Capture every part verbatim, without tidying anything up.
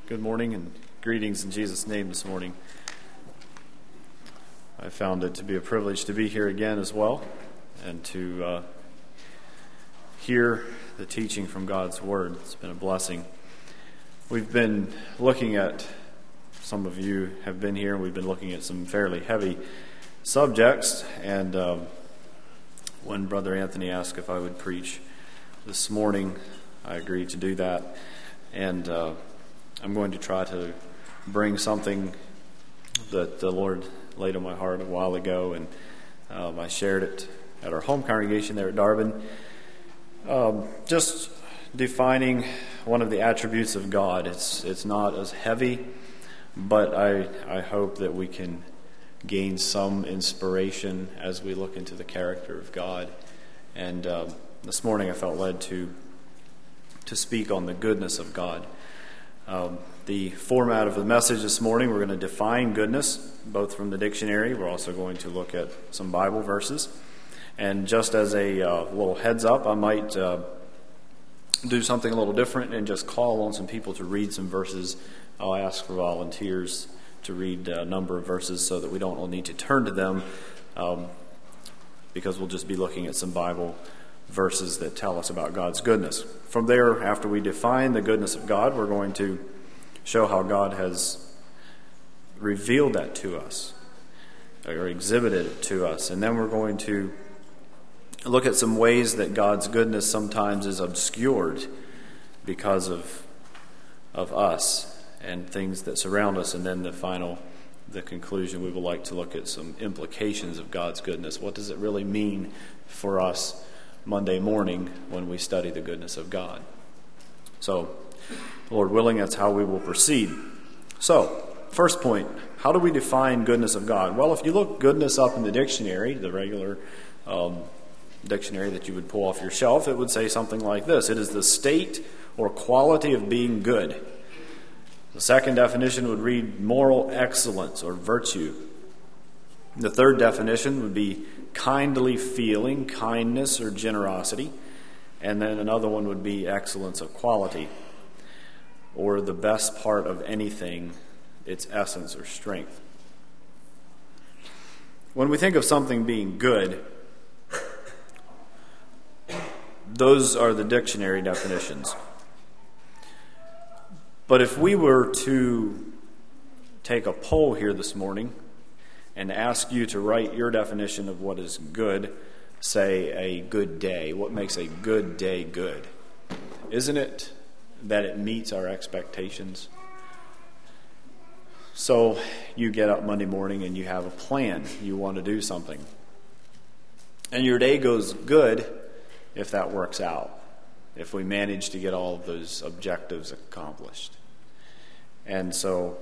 Good morning and greetings in Jesus' name this morning. I found it to be a privilege to be here again as well and to uh, hear the teaching from God's Word. It's been a blessing. We've been looking at, some of you have been here, and we've been looking at some fairly heavy subjects. And um, when Brother Anthony asked if I would preach this morning, I agreed to do that. And uh, I'm going to try to bring something that the Lord laid on my heart a while ago, and um, I shared it at our home congregation there at Darwin. Um, just defining one of the attributes of God. It's it's not as heavy, but I I hope that we can gain some inspiration as we look into the character of God. And um, this morning I felt led to to speak on the goodness of God. Um, the format of the message this morning, we're going to define goodness, both from the dictionary. We're also going to look at some Bible verses. And just as a uh, little heads up, I might uh, do something a little different and just call on some people to read some verses. I'll ask for volunteers to read a number of verses so that we don't all need to turn to them, um, because we'll just be looking at some Bible verses that tell us about God's goodness. From there, after we define the goodness of God, we're going to show how God has revealed that to us, or exhibited it to us. And then we're going to look at some ways that God's goodness sometimes is obscured because of of us and things that surround us. And then the final, the conclusion, we would like to look at some implications of God's goodness. What does it really mean for us Monday morning when we study the goodness of God? So, Lord willing, that's how we will proceed. So, first point, how do we define goodness of God? Well, if you look goodness up in the dictionary, the regular um, dictionary that you would pull off your shelf, it would say something like this: it is the state or quality of being good. The second definition would read moral excellence or virtue. The third definition would be kindly feeling, kindness or generosity. And then another one would be excellence of quality, or the best part of anything, its essence or strength. When we think of something being good, those are the dictionary definitions. But if we were to take a poll here this morning and ask you to write your definition of what is good, say a good day. What makes a good day good? Isn't it that it meets our expectations? So you get up Monday morning and you have a plan. You want to do something. And your day goes good if that works out, if we manage to get all of those objectives accomplished. And so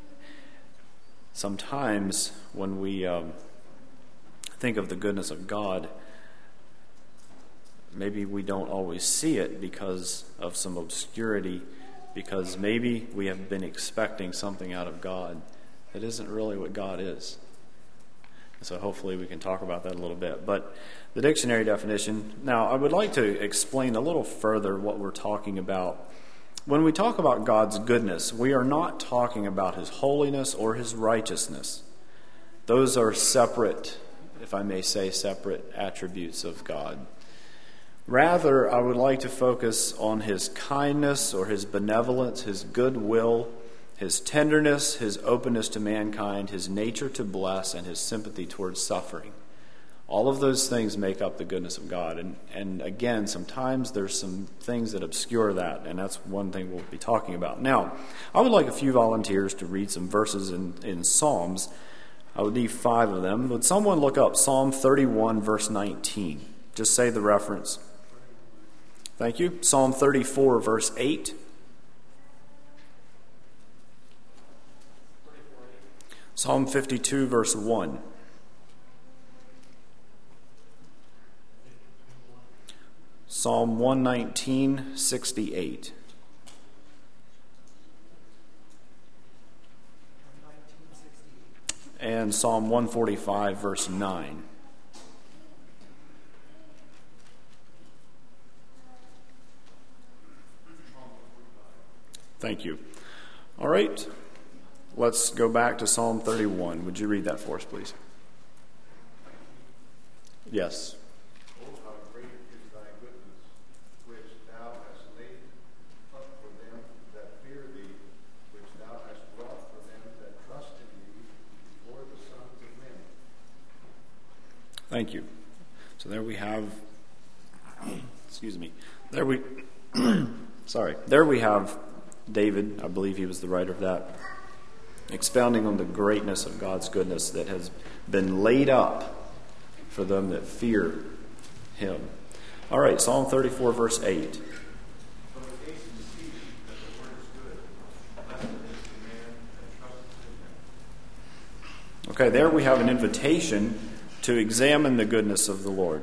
sometimes when we um, think of the goodness of God, maybe we don't always see it because of some obscurity, because maybe we have been expecting something out of God that isn't really what God is. So hopefully we can talk about that a little bit. But the dictionary definition, now I would like to explain a little further what we're talking about. When we talk about God's goodness, we are not talking about His holiness or His righteousness. Those are separate, if I may say, separate attributes of God. Rather, I would like to focus on His kindness or His benevolence, His goodwill, His tenderness, His openness to mankind, His nature to bless, and His sympathy towards suffering. All of those things make up the goodness of God. And, and again, sometimes there's some things that obscure that, and that's one thing we'll be talking about. Now, I would like a few volunteers to read some verses in, in Psalms. I would need five of them. Would someone look up Psalm thirty-one, verse nineteen? Just say the reference. Thank you. Psalm thirty-four, verse eight. Psalm fifty-two, verse one. Psalm one nineteen, sixty-eight. And Psalm one forty-five, verse nine. Thank you. All right, let's go back to Psalm thirty-one. Would you read that for us, please? Yes. Oh, how great is thy goodness, which thou hast laid up for them that fear thee, which thou hast wrought for them that trust in thee before the sons of men. Thank you. So there we have, excuse me, there we, sorry, there we have David, I believe he was the writer of that, expounding on the greatness of God's goodness that has been laid up for them that fear him. All right, Psalm thirty-four, verse eight. Okay, there we have an invitation to examine the goodness of the Lord,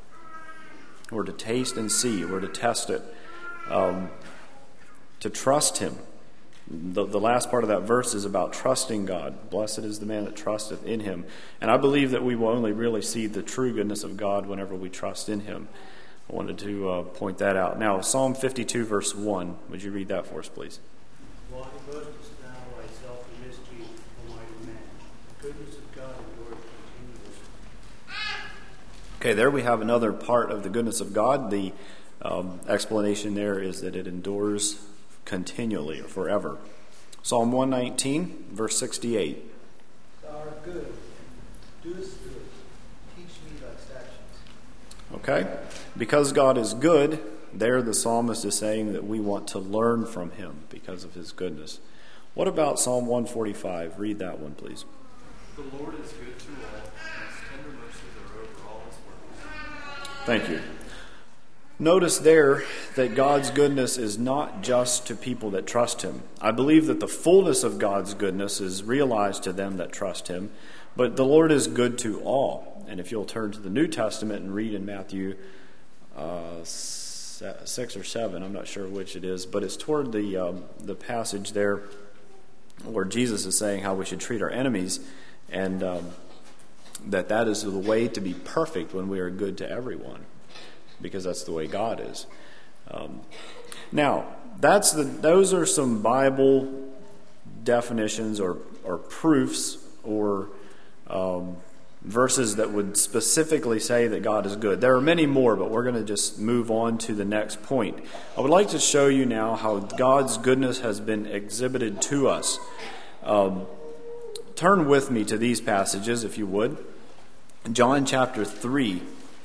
or to taste and see, or to test it, um, to trust him. The, the last part of that verse is about trusting God. Blessed is the man that trusteth in him. And I believe that we will only really see the true goodness of God whenever we trust in him. I wanted to uh, point that out. Now, Psalm fifty-two, verse one. Would you read that for us, please? Why boastest thou thyself in mischief, O mighty man? The goodness of God endureth continually. Okay, there we have another part of the goodness of God. The um, explanation there is that it endures continually or forever. Psalm one nineteen, verse sixty-eight. Thou art good, doest good, teach me thy statutes. Okay? Because God is good, there the psalmist is saying that we want to learn from him because of his goodness. What about Psalm one forty-five? Read that one, please. The Lord is good to all, and his tender mercies are over all his works. Thank you. Notice there that God's goodness is not just to people that trust him. I believe that the fullness of God's goodness is realized to them that trust him, but the Lord is good to all. And if you'll turn to the New Testament and read in Matthew uh, six or seven, I'm not sure which it is, but it's toward the um, the passage there where Jesus is saying how we should treat our enemies, and um, that that is the way to be perfect when we are good to everyone, because that's the way God is. Um, now, that's the those are some Bible definitions or or proofs or um, verses that would specifically say that God is good. There are many more, but we're going to just move on to the next point. I would like to show you now how God's goodness has been exhibited to us. Um, turn with me to these passages, if you would. John chapter three.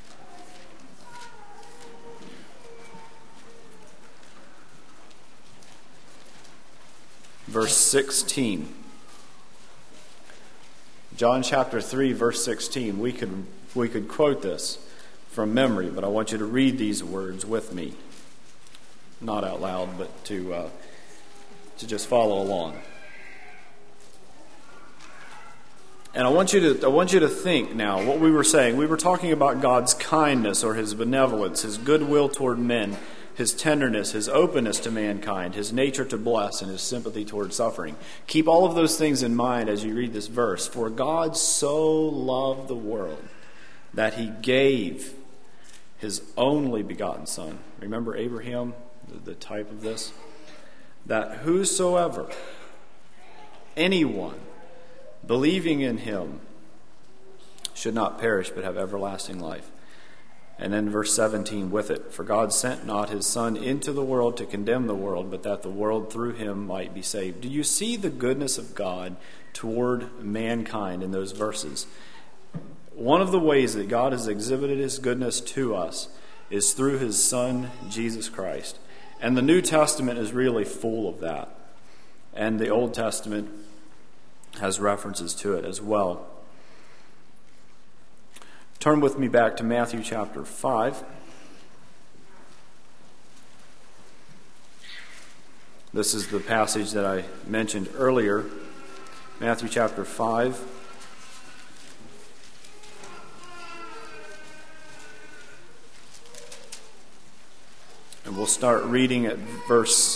Verse sixteen. John chapter three, verse sixteen. We could we could quote this from memory, but I want you to read these words with me. Not out loud, but to uh, to just follow along. And I want you to I want you to think now what we were saying. We were talking about God's kindness or his benevolence, his goodwill toward men, his tenderness, his openness to mankind, his nature to bless, and his sympathy toward suffering. Keep all of those things in mind as you read this verse. For God so loved the world that he gave his only begotten Son. Remember Abraham, the, the type of this? That whosoever, anyone, believing in him, should not perish but have everlasting life. And then verse seventeen with it. For God sent not his Son into the world to condemn the world, but that the world through him might be saved. Do you see the goodness of God toward mankind in those verses? One of the ways that God has exhibited his goodness to us is through his Son, Jesus Christ. And the New Testament is really full of that. And the Old Testament has references to it as well. Turn with me back to Matthew chapter five. This is the passage that I mentioned earlier. Matthew chapter five. And we'll start reading at verse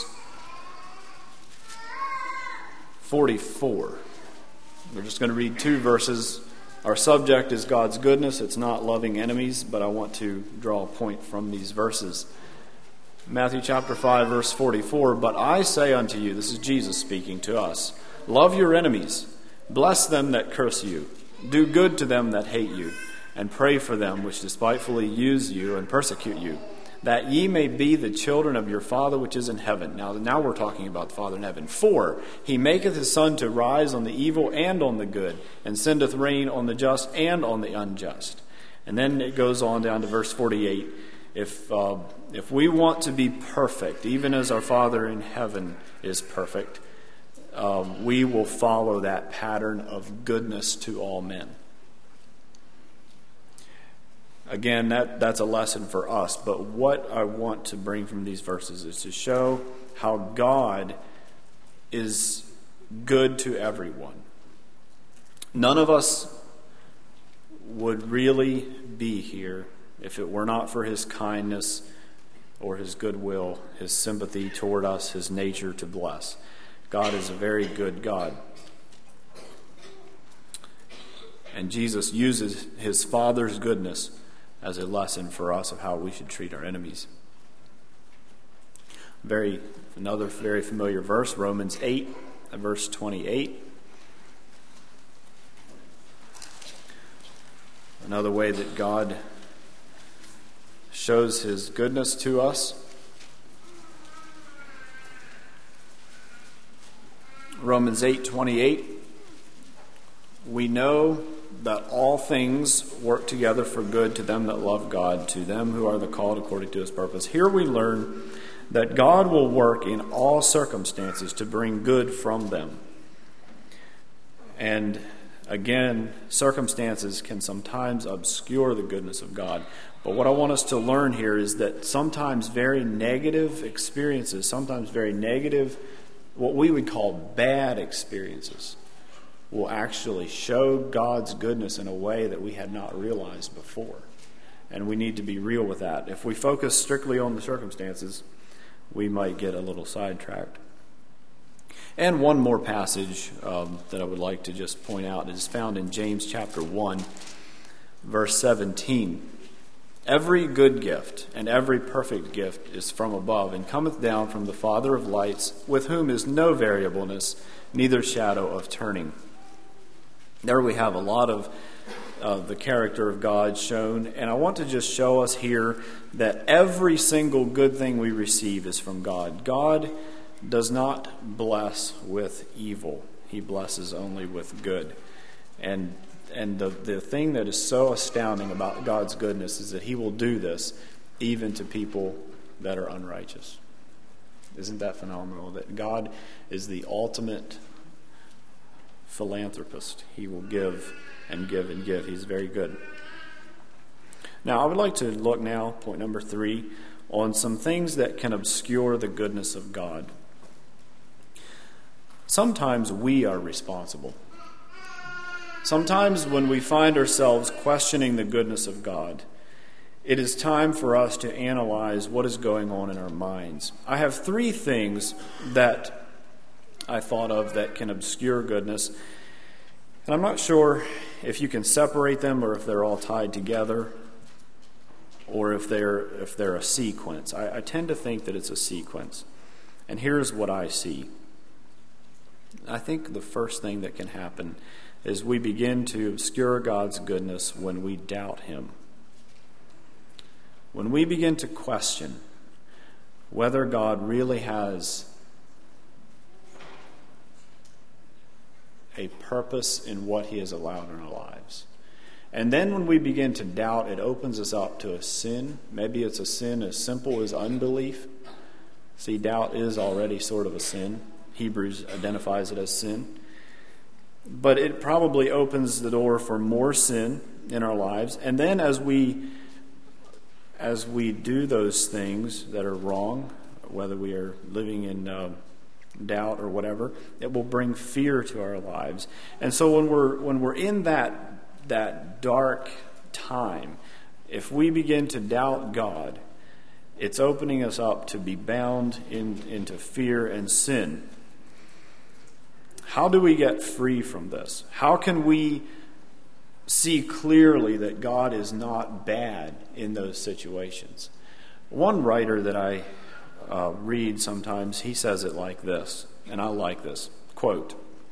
forty-four. We're just going to read two verses. Our subject is God's goodness. It's not loving enemies, but I want to draw a point from these verses. Matthew chapter five, verse forty-four, "But I say unto you," this is Jesus speaking to us, "love your enemies, bless them that curse you, do good to them that hate you, and pray for them which despitefully use you and persecute you, that ye may be the children of your Father which is in heaven." Now, now we're talking about the Father in heaven. "For he maketh his sun to rise on the evil and on the good, and sendeth rain on the just and on the unjust." And then it goes on down to verse forty-eight. If uh, if we want to be perfect, even as our Father in heaven is perfect, um, we will follow that pattern of goodness to all men. Again, that, that's a lesson for us. But what I want to bring from these verses is to show how God is good to everyone. None of us would really be here if it were not for his kindness or his goodwill, his sympathy toward us, his nature to bless. God is a very good God. And Jesus uses his Father's goodness as a lesson for us of how we should treat our enemies. Very another very familiar verse, Romans eight, verse twenty-eight. Another way that God shows his goodness to us. Romans eight twenty-eight. "We know that all things work together for good to them that love God, to them who are the called according to his purpose." Here we learn that God will work in all circumstances to bring good from them. And again, circumstances can sometimes obscure the goodness of God. But what I want us to learn here is that sometimes very negative experiences, sometimes very negative, what we would call bad experiences, will actually show God's goodness in a way that we had not realized before. And we need to be real with that. If we focus strictly on the circumstances, we might get a little sidetracked. And one more passage um, that I would like to just point out is found in James chapter one, verse seventeen. "Every good gift and every perfect gift is from above, and cometh down from the Father of lights, with whom is no variableness, neither shadow of turning." There we have a lot of uh, the character of God shown, and I want to just show us here that every single good thing we receive is from God. God does not bless with evil. He blesses only with good. And and the, the thing that is so astounding about God's goodness is that he will do this even to people that are unrighteous. Isn't that phenomenal? That God is the ultimate philanthropist. He will give and give and give. He's very good. Now, I would like to look now, point number three, on some things that can obscure the goodness of God. Sometimes we are responsible. Sometimes when we find ourselves questioning the goodness of God, it is time for us to analyze what is going on in our minds. I have three things that I thought of that can obscure goodness. And I'm not sure if you can separate them or if they're all tied together or if they're if they're a sequence. I, I tend to think that it's a sequence. And here's what I see. I think the first thing that can happen is we begin to obscure God's goodness when we doubt him. When we begin to question whether God really has a purpose in what he has allowed in our lives. And then when we begin to doubt, it opens us up to a sin. Maybe it's a sin as simple as unbelief. See, doubt is already sort of a sin. Hebrews identifies it as sin. But it probably opens the door for more sin in our lives. And then as we as we do those things that are wrong, whether we are living in uh, doubt or whatever, it will bring fear to our lives. And so when we're when we're in that that dark time, if we begin to doubt God, it's opening us up to be bound in, into fear and sin. How do we get free from this? How can we see clearly that God is not bad in those situations? One writer that I uh, read sometimes, he says it like this, and I like this. Quote,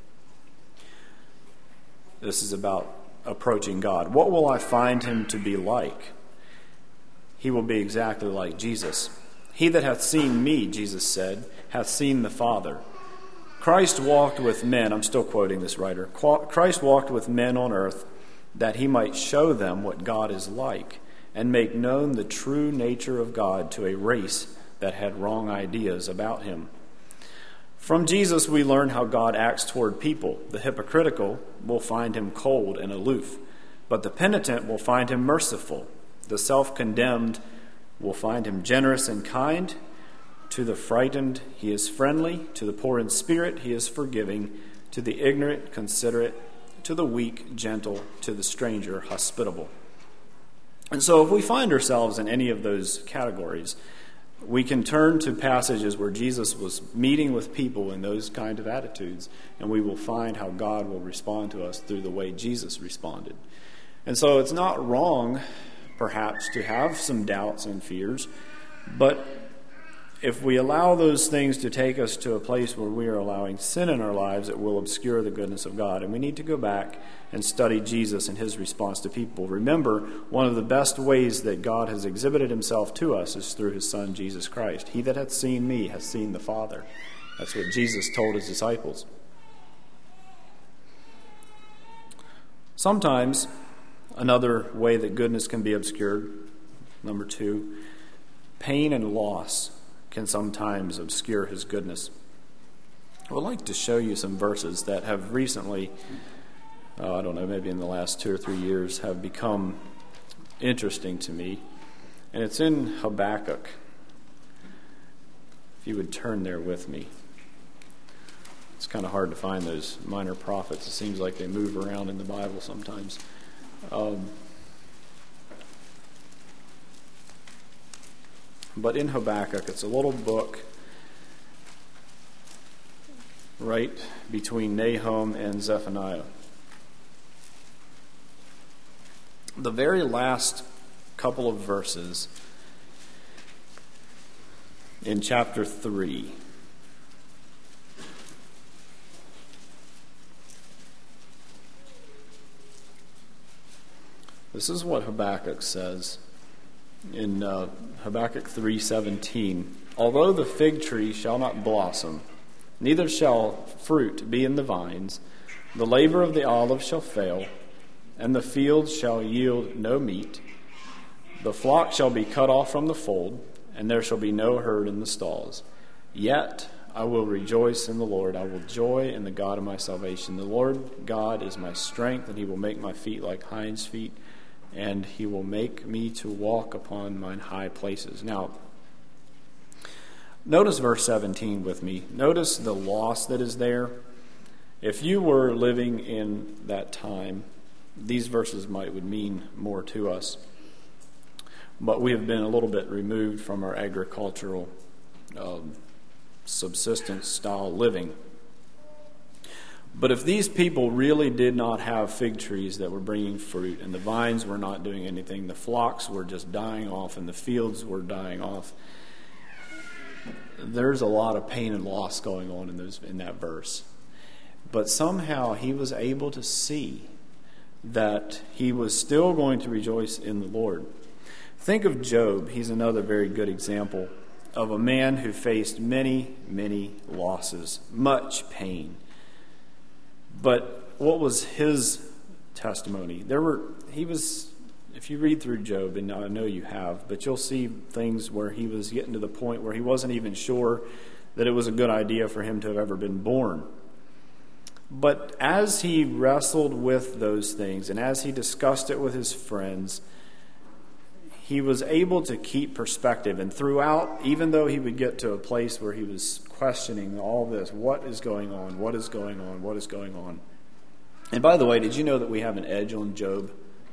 this is about approaching God. What will I find him to be like? He will be exactly like Jesus. He that hath seen me, Jesus said, hath seen the Father. Christ walked with men, I'm still quoting this writer, Christ walked with men on earth that he might show them what God is like and make known the true nature of God to a race that had wrong ideas about him. From Jesus we learn how God acts toward people. The hypocritical will find him cold and aloof, but the penitent will find him merciful. The self-condemned will find him generous and kind. To the frightened, he is friendly. To the poor in spirit, he is forgiving. To the ignorant, considerate. To the weak, gentle. To the stranger, hospitable. And so if we find ourselves in any of those categories, we can turn to passages where Jesus was meeting with people in those kind of attitudes, and we will find how God will respond to us through the way Jesus responded. And so it's not wrong, perhaps, to have some doubts and fears, but if we allow those things to take us to a place where we are allowing sin in our lives, it will obscure the goodness of God. And we need to go back and study Jesus and his response to people. Remember, one of the best ways that God has exhibited himself to us is through his Son, Jesus Christ. He that hath seen me hath seen the Father. That's what Jesus told his disciples. Sometimes, another way that goodness can be obscured, number two, pain and loss can sometimes obscure his goodness. I would like to show you some verses that have recently, uh, I don't know, maybe in the last two or three years, have become interesting to me. And it's in Habakkuk. If you would turn there with me. It's kind of hard to find those minor prophets. It seems like they move around in the Bible sometimes. Um, But in Habakkuk, it's a little book right between Nahum and Zephaniah. The very last couple of verses in chapter three. This is what Habakkuk says. In uh, Habakkuk three seventeen, although the fig tree shall not blossom, neither shall fruit be in the vines, the labor of the olive shall fail, and the fields shall yield no meat. The flock shall be cut off from the fold, and there shall be no herd in the stalls. Yet I will rejoice in the Lord. I will joy in the God of my salvation. The Lord God is my strength, and he will make my feet like hinds' feet, and he will make me to walk upon mine high places. Now, notice verse seventeen with me. Notice the loss that is there. If you were living in that time, these verses might would mean more to us. But we have been a little bit removed from our agricultural um, subsistence style living. But if these people really did not have fig trees that were bringing fruit, and the vines were not doing anything, the flocks were just dying off, and the fields were dying off, there's a lot of pain and loss going on in those in that verse. But somehow he was able to see that he was still going to rejoice in the Lord. Think of Job. He's another very good example of a man who faced many, many losses, much pain. But what was his testimony? There were, he was, if you read through Job, and I know you have, but you'll see things where he was getting to the point where he wasn't even sure that it was a good idea for him to have ever been born. But as he wrestled with those things, and as he discussed it with his friends, he was able to keep perspective. And throughout, even though he would get to a place where he was questioning all this, what is going on, what is going on, what is going on. And by the way, did you know that we have an edge on Job?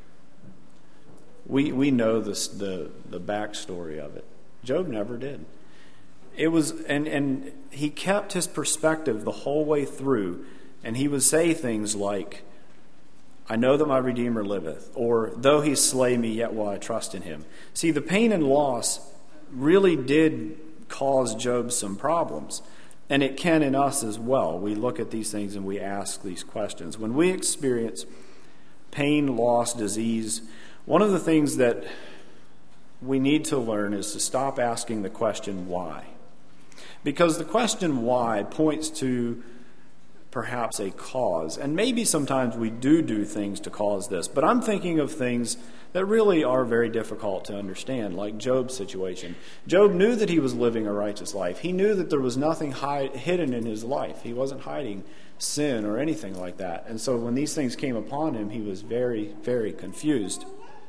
We we know this, the the backstory of it. Job never did. It was, and, and he kept his perspective the whole way through, and he would say things like, I know that my Redeemer liveth, or though he slay me, yet will I trust in him. See, the pain and loss really did cause Job some problems. And it can in us as well. We look at these things and we ask these questions. When we experience pain, loss, disease, one of the things that we need to learn is to stop asking the question why. Because the question why points to perhaps a cause. And maybe sometimes we do do things to cause this. But I'm thinking of things that really are very difficult to understand, like Job's situation. Job knew that he was living a righteous life. He knew that there was nothing hide, hidden in his life. He wasn't hiding sin or anything like that. And so when these things came upon him, he was very, very confused.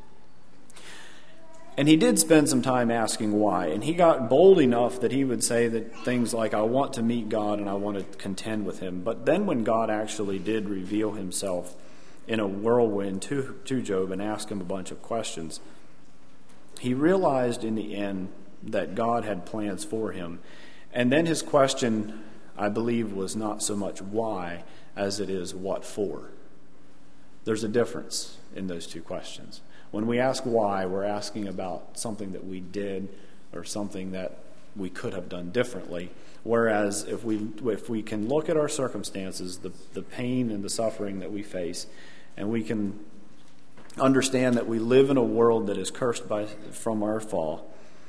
And he did spend some time asking why. And he got bold enough that he would say that things like, I want to meet God and I want to contend with him. But then when God actually did reveal himself in a whirlwind to, to Job and ask him a bunch of questions, he realized in the end that God had plans for him. And then his question, I believe, was not so much why as it is what for. There's a difference in those two questions. When we ask why, we're asking about something that we did or something that we could have done differently. Whereas if we if we can look at our circumstances, the, the pain and the suffering that we face, and we can understand that we live in a world that is cursed by from our fall,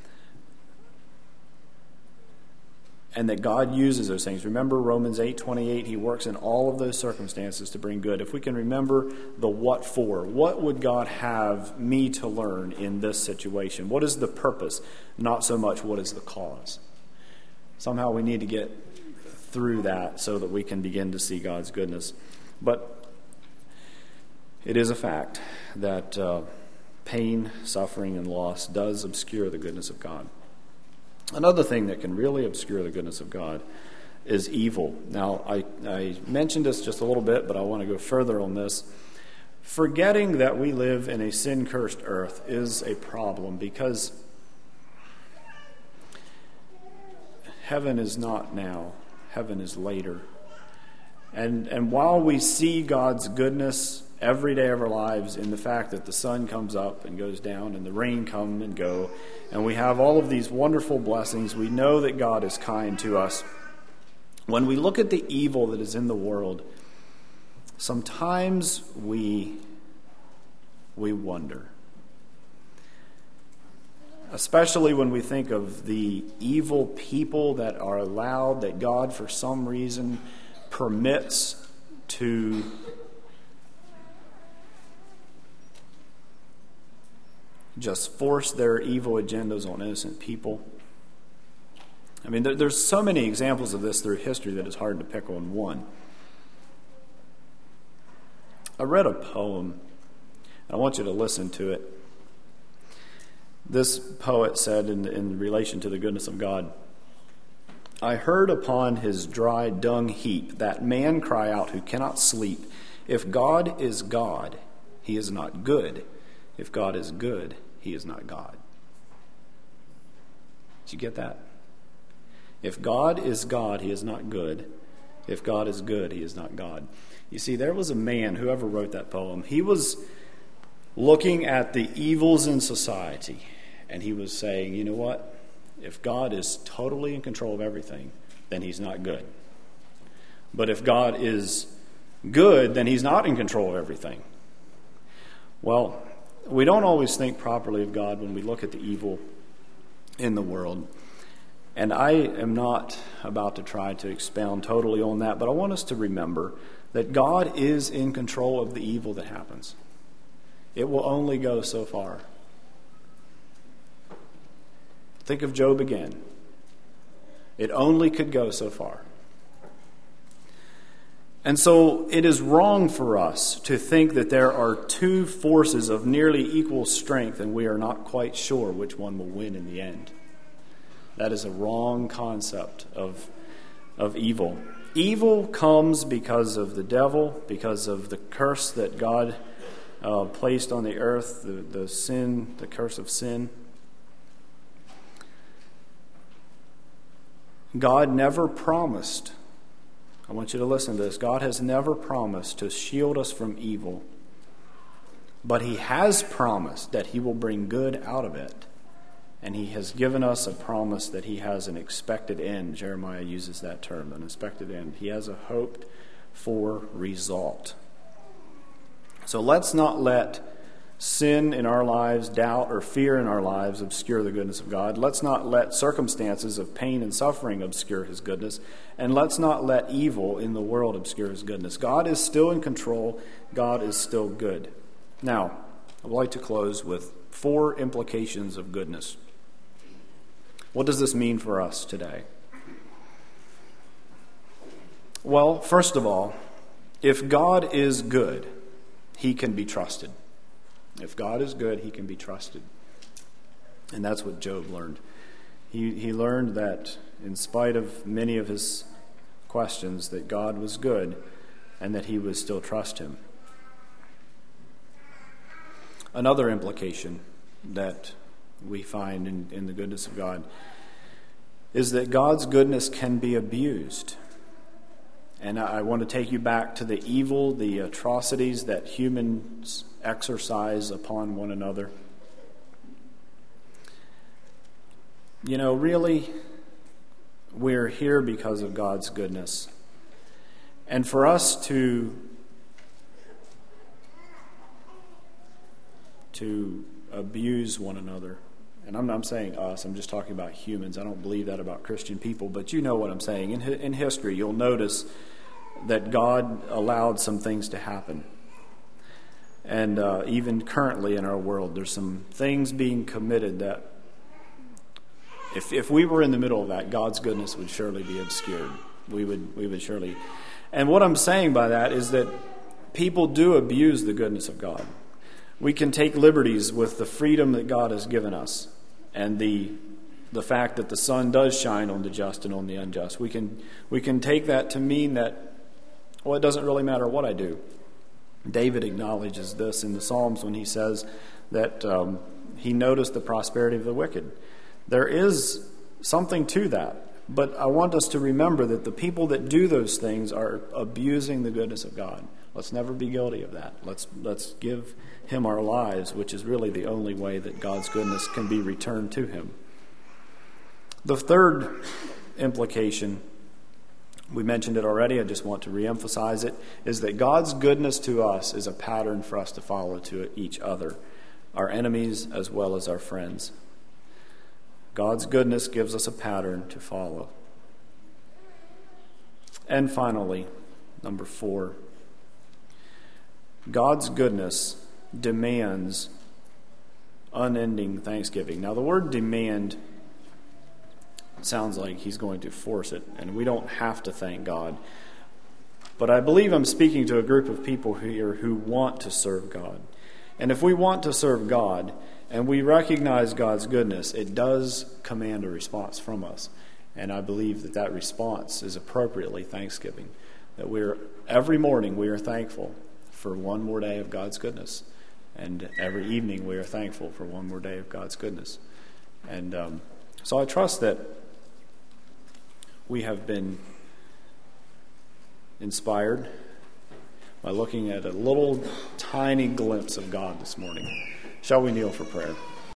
and that God uses those things. Remember Romans eight twenty-eight, he works in all of those circumstances to bring good. If we can remember the what for, what would God have me to learn in this situation? What is the purpose? Not so much what is the cause. Somehow we need to get through that so that we can begin to see God's goodness. But it is a fact that uh, pain, suffering, and loss does obscure the goodness of God. Another thing that can really obscure the goodness of God is evil. Now, I, I mentioned this just a little bit, but I want to go further on this. Forgetting that we live in a sin-cursed earth is a problem because heaven is not now. Heaven is later. And, and while we see God's goodness every day of our lives in the fact that the sun comes up and goes down and the rain come and go, and we have all of these wonderful blessings, we know that God is kind to us. When we look at the evil that is in the world, sometimes we we wonder. Especially when we think of the evil people that are allowed, that God for some reason permits to just force their evil agendas on innocent people. I mean, there, there's so many examples of this through history that it's hard to pick on one. I read a poem. I want you to listen to it. This poet said in, in relation to the goodness of God, I heard upon his dry dung heap that man cry out who cannot sleep, if God is God, he is not good. If God is good, he is not God. Did you get that? If God is God, he is not good. If God is good, he is not God. You see, there was a man, whoever wrote that poem, he was looking at the evils in society, and he was saying, you know what? If God is totally in control of everything, then he's not good. But if God is good, then he's not in control of everything. Well, we don't always think properly of God when we look at the evil in the world. And I am not about to try to expound totally on that, but I want us to remember that God is in control of the evil that happens. It will only go so far. Think of Job again. It only could go so far. And so it is wrong for us to think that there are two forces of nearly equal strength and we are not quite sure which one will win in the end. That is a wrong concept of, of evil. Evil comes because of the devil, because of the curse that God uh, placed on the earth, the, the sin, the curse of sin. God never promised, I want you to listen to this, God has never promised to shield us from evil, but he has promised that he will bring good out of it. And he has given us a promise that he has an expected end. Jeremiah uses that term, an expected end. He has a hoped for result. So let's not let sin in our lives, doubt or fear in our lives obscure the goodness of God. Let's not let circumstances of pain and suffering obscure his goodness. And let's not let evil in the world obscure his goodness. God is still in control. God is still good. Now, I'd like to close with four implications of goodness. What does this mean for us today? Well, first of all, if God is good, he can be trusted. If God is good, he can be trusted. And that's what Job learned. He, he learned that in spite of many of his questions, that God was good and that he would still trust him. Another implication that we find in, in the goodness of God is that God's goodness can be abused. And I want to take you back to the evil, the atrocities that humans exercise upon one another. You know, really, we're here because of God's goodness. And for us to, to abuse one another, and I'm not saying us, I'm just talking about humans. I don't believe that about Christian people, but you know what I'm saying. In, in history, you'll notice that God allowed some things to happen. And uh, even currently in our world, there's some things being committed that if if we were in the middle of that, God's goodness would surely be obscured. We would we would surely. And what I'm saying by that is that people do abuse the goodness of God. We can take liberties with the freedom that God has given us and the the fact that the sun does shine on the just and on the unjust. We can we can take that to mean that, well, it doesn't really matter what I do. David acknowledges this in the Psalms when he says that um, he noticed the prosperity of the wicked. There is something to that, but I want us to remember that the people that do those things are abusing the goodness of God. Let's never be guilty of that. Let's let's give him our lives, which is really the only way that God's goodness can be returned to him. The third implication, we mentioned it already, I just want to reemphasize it, is that God's goodness to us is a pattern for us to follow to each other, our enemies as well as our friends. God's goodness gives us a pattern to follow. And finally, number four, God's goodness demands unending thanksgiving. Now, the word demand sounds like he's going to force it, and we don't have to thank God. But I believe I'm speaking to a group of people here who want to serve God. And if we want to serve God and we recognize God's goodness, it does command a response from us. And I believe that that response is appropriately thanksgiving. That we're every morning we are thankful for one more day of God's goodness. And every evening we are thankful for one more day of God's goodness. And um, so I trust that we have been inspired by looking at a little tiny glimpse of God this morning. Shall we kneel for prayer?